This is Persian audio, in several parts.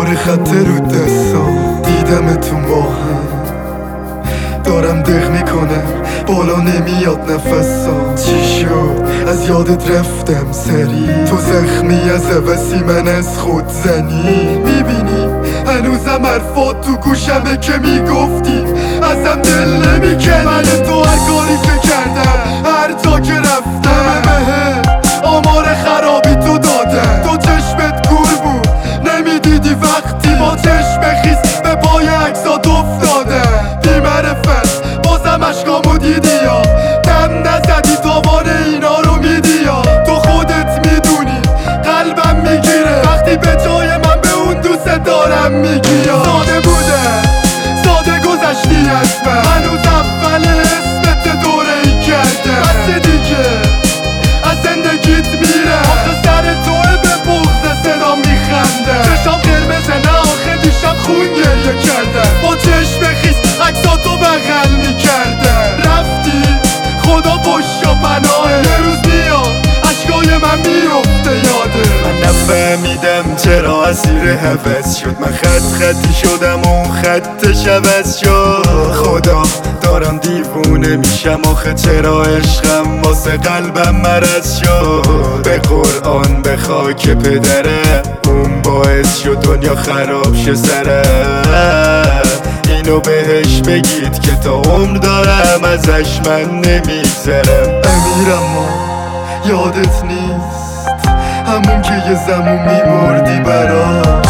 دوباره خط رو دستام دیدمتون با هم دارم دق میکنم بالا نمیاد نفسام چی شد از یادت رفتم سری تو زخمی از عوضی من از خود زنی میبینی هنوزم حرفات تو گوشمه که میگفتی ازم دل نمیکنی من تو هر کاری که کردم هر جا که رفتم آمار خرابی تو دادم تو چشمت کور بود نمیدیدی وقتی با چشم خیس به پای عکسات افتادم بی‌معرفت بازم عشقامو دیدی یا دم نزدی تاوان اینا رو میدی یا تو خودت میدونی قلبم میگیره وقتی به جای من به اون دوست دارم میگی یا ساده بوده ساده گذشتی از من هنوز اول اسمت دوره ای کرده بس دیگه از زندگیت میره آخه سر توه به بغض صدا میخنده چشام قرمزه نه آخه دیشب خون گریه کرده با چشم خیس عکساتو بغل میکرده رفتی خدا پشت و پناهه یه روز میاد عشقای من میفته یاده من نفهمیدم چرا اسیر حوض شد من خطی شدم و اون خطش عوض شد خدا دارم دیوونه میشم آخه چرا عشقم واسه قلبم مرض شد به قرآن به خاک پدره اون باعث شد دنیا خراب شه سره اینو بهش بگید که تا عمر دارم ازش من نمیگذرم امیرم ما یادت نیست همون که یه زمون میمردی براش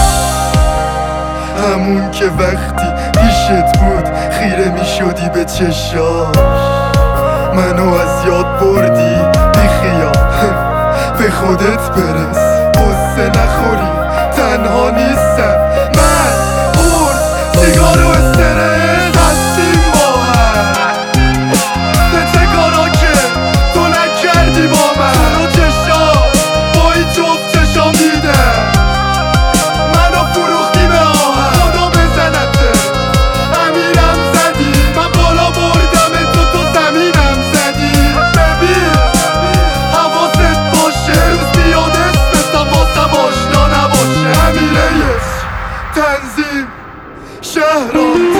همون که وقتی پیشت بود خیره میشدی به چشاش منو از یاد بردی بیخیال به خودت برس قصه نخوری تنها نیستم من قرص سیگار و استرس هستیم با هم به چه کارا که تو نکردی با من چرا چشا با این جفت چشام دیدم منو فروختی به آهم خدا بزنته امیرم زدی من بالا بردم تو زمینم زدی ببین حواست باشه روز بیاد اسمتم واسم آشنا نباشه امیره تنظیم شهرام